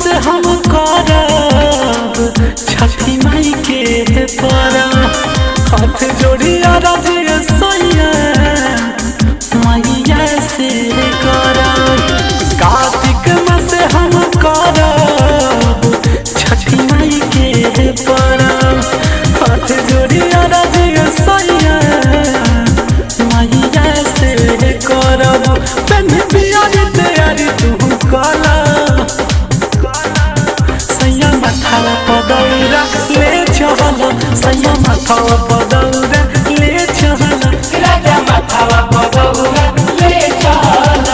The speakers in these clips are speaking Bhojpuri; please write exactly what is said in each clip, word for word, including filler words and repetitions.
से हम करब छठी माई के परब हाथ जोड़िया राजिया सैया मैया से करब कार्तिक मास से हम करब छठी माई के परब हाथ जोड़िया राजिया सैया मैया से करब तन बियारी तैयारी तू कला सैया माथावा पदौरा ले चल सैया माथावा पदौरा ले चल राजा माथावा पदौरा ले चल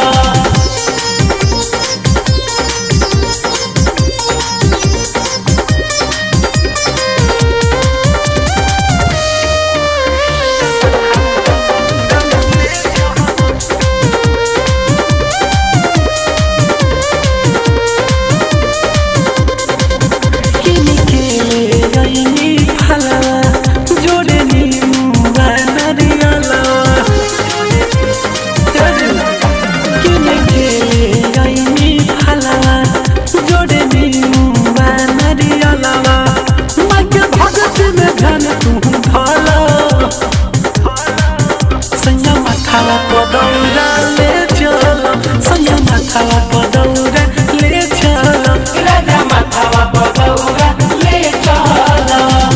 पदौरा ले चल सैया माथावा पदौरा ले चल राजा माथावा पदौरा ले चल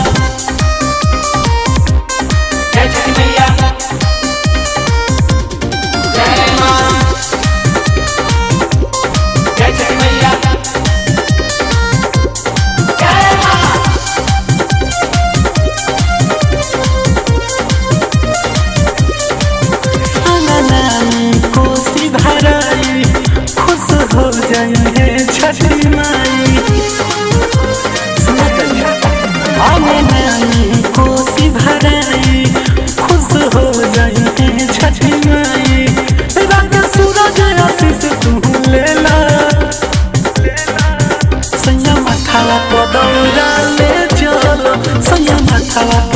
जय छठी मैया जय मां जय छठी मैया जय मां कोसी भराई खुश हो जाए छठी माई आने नानी कोसी भराई खुश हो जाए छठी माई रात सूरज आशीष तू लेला सैया माथावा पदौरा ले चल सैया माथावा